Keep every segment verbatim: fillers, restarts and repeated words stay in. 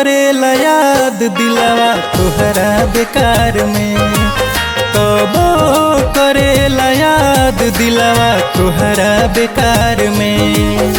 करेला याद दिलवा तोहरा बेकार में, तबो करेला याद दिलवा तोहरा बेकार में।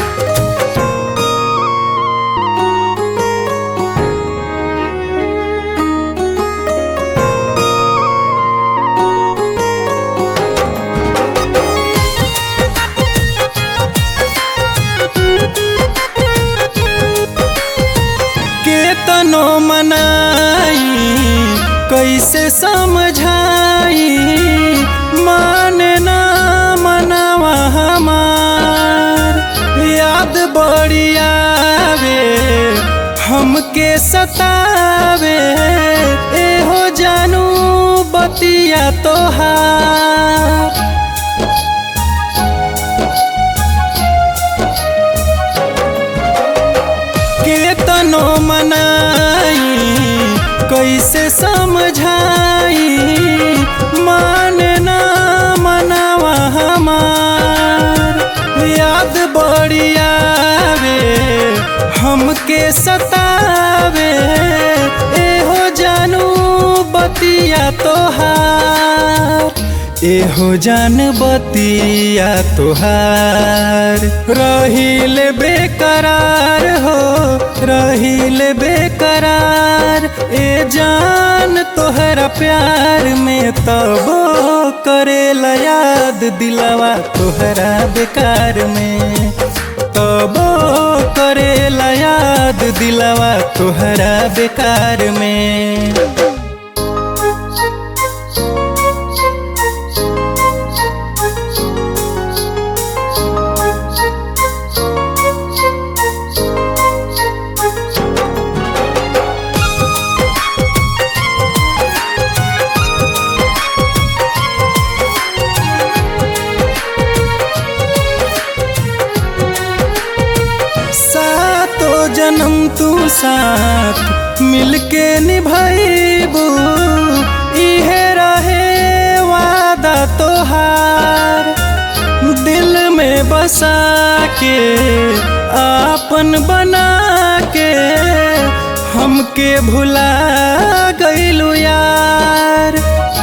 केतनो मनाई कैसे समझाई, माने ना मनवा हमार, याद बड़ी आवे हमके सतावे, एहो जानू बतिया तोहार। केतनो मनाई कैसे समझाई, माने ना मनवा हमार, याद बड़ी आवे हमके सतावे, एहो जानू बतिया तोहार, एहो जान बतिया तोहार। रहिले बेकरार हो रहिले बेकरार, ए जान तोहरा प्यार में, तबो करेला याद दिलवा तोहरा बेकार में, तबो करेला याद दिलवा तोहरा बेकार में। जन्म तू साथ मिलके निभाइबू, इहे रहे वादा तोहार, दिल में बसा के आपन बना के हमके भुला गइलू यार।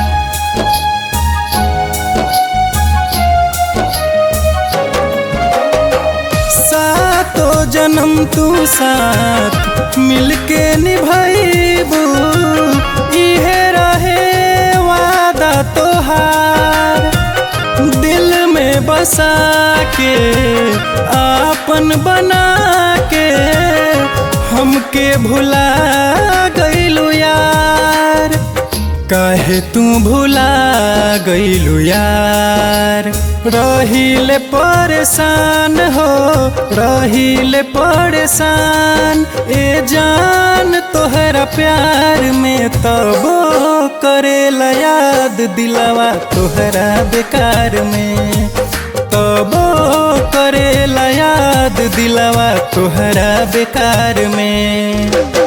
सातो जन्म तू साथ मिलके निभाइबू, इहे रहे वादा तोहार, दिल में बसा के आपन बना के हमके भुला गइलू यार। काहे तू भुला गइलू यार, रहिले परेशान हो रहिले परेशान, ए जान तोहरा प्यार में, तबो करेला याद दिलवा तोहरा बेकार में, तबो करेला याद दिलवा तोहरा बेकार में।